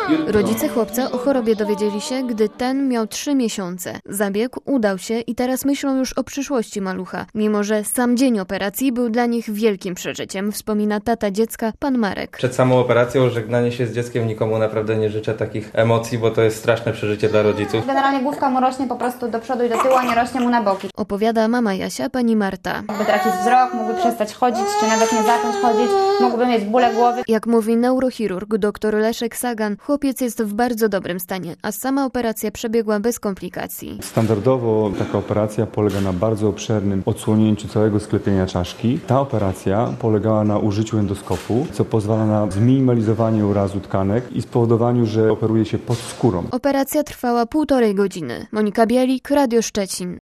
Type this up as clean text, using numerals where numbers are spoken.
Rodzice chłopca o chorobie dowiedzieli się, gdy ten miał 3 miesiące. Zabieg udał się i teraz myślą już o przyszłości malucha, mimo że sam dzień operacji był dla nich wielkim przeżyciem, wspomina tata dziecka, pan Marek. Przed samą operacją żegnanie się z dzieckiem nikomu naprawdę nie życzę takich emocji, bo to jest straszne przeżycie dla rodziców. Generalnie główka mu rośnie po prostu do przodu i do tyłu, a nie rośnie mu na boki. Opowiada mama Jasia, pani Marta. Mógłby tracić wzrok, mógłby przestać chodzić, czy nawet nie zacząć chodzić, mógłby mieć bóle głowy. Jak mówi neurochirurg dr Leszek Sagan, chłopiec jest w bardzo dobrym stanie, a sama operacja przebiegła bez komplikacji. Standardowo taka operacja polega na bardzo obszernym odsłonięciu całego sklepienia czaszki. Ta operacja polegała na użyciu endoskopu, co pozwala na zminimalizowanie urazu tkanek i spowodowaniu, że operuje się pod skórą. Operacja trwała 1,5 godziny. Monika Bielik, Radio Szczecin.